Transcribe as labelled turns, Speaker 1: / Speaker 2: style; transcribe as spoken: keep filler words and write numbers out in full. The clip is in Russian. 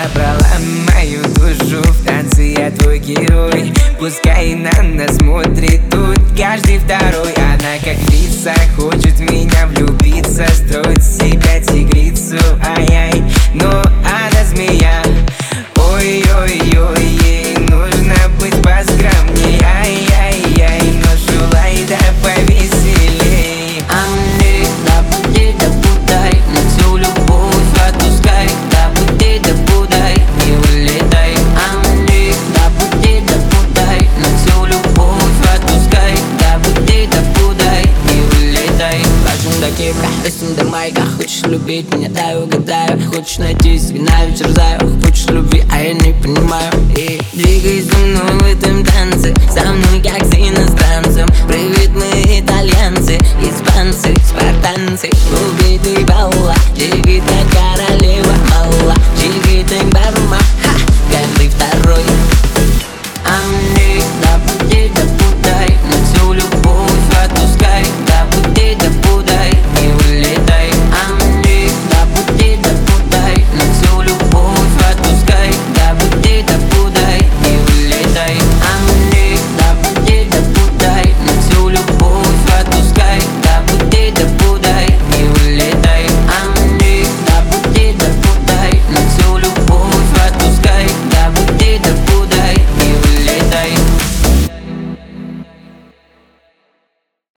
Speaker 1: забрала мою душу, в танце я твой герой. Пускай на нас смотрит тут каждый второй. Она как птица хочет в меня влюбиться, строит из себя тигрицу, ай-яй. Но она змея, ой-ой-ой, ей нужно быть поскромней, ай-яй-яй. Но шулай да повеселей.
Speaker 2: А мне да буди, да будай, на всю любовь отпускай. Да буди, да будай, не улетай. А мне да буди, да будай, на всю любовь отпускай. Да буди, да будай, не улетай. Кажем до Кипра, песен до майка. Хочешь любить меня, дай угадаю. Хочешь найти себе на вечер заю. Хочешь любви, а я не понимаю. И двигай со мной в этом танце, со мной как с иностранцем.